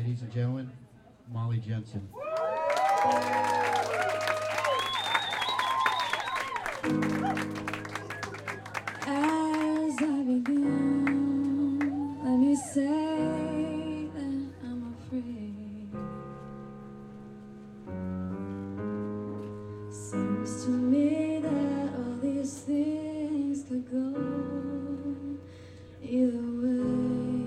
ladies and gentlemen, Molly Jensen. As I begin, let me say that I'm afraid. Seems to me that all these things could go either way.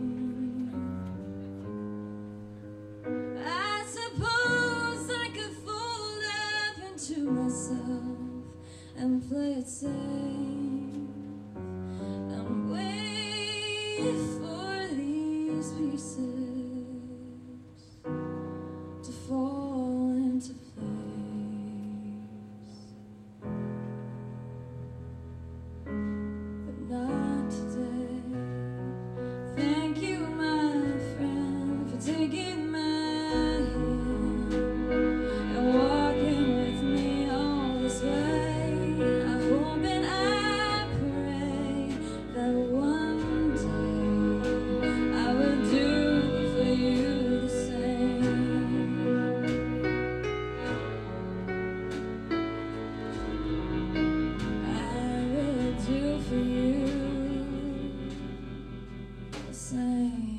I suppose I could fold up into myself and play it safe and wait for these pieces to fall into place, but not today. Thank you, my friend, for taking my hand and walking with me all this way. I hope and I pray that one day I will do for you the same. I will do for you the same.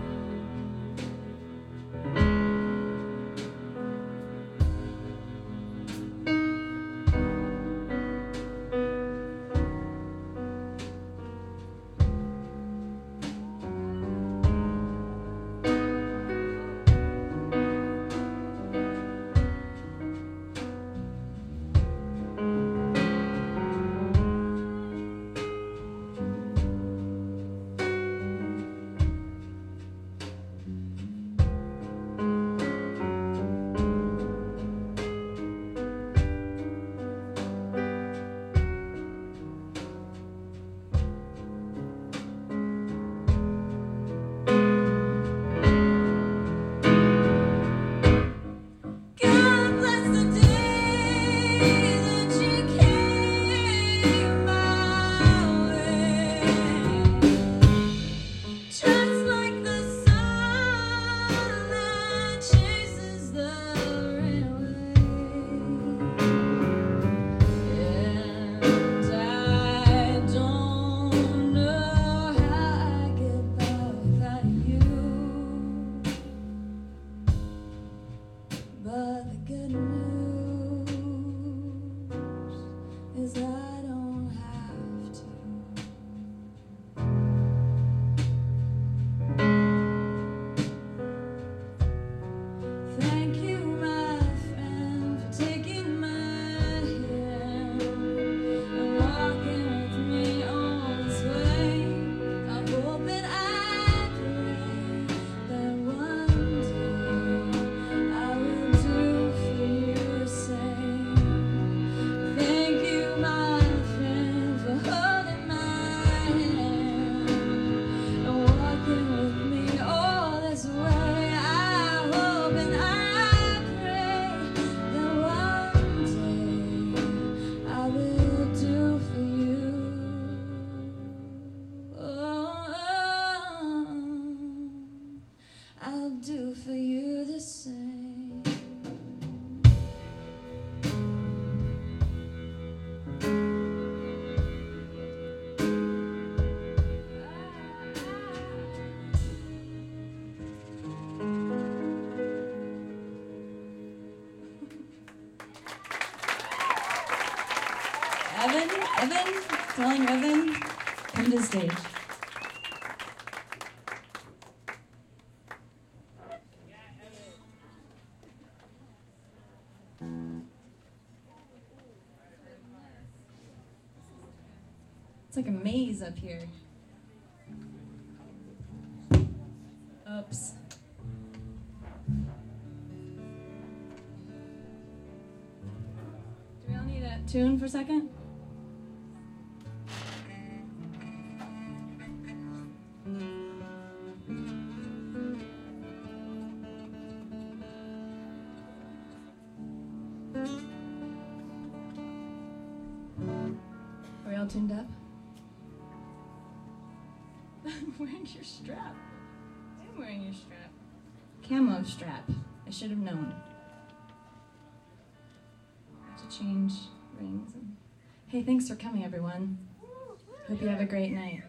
God bless the day that you came my way. Just like the sun that chases the railway. And I don't know how I get by without you. But the good news is I don't have to. Thank you, my friend, for taking my hand and walking with me all this way. I hope and I pray that one day I will do for you the same. Thank you, my friend, for holding my hand and walking with me all this way. I hope and I pray that one day I will do for you. I'll do for you the same. Evan, telling Evan, come to the stage. It's like a maze up here. Oops. Do we all need a tune for a second? Are we all tuned up? I'm wearing your strap. I'm wearing your strap. camo strap. I should have known. I have to change rings. Hey, thanks for coming, everyone. Hope you have a great night.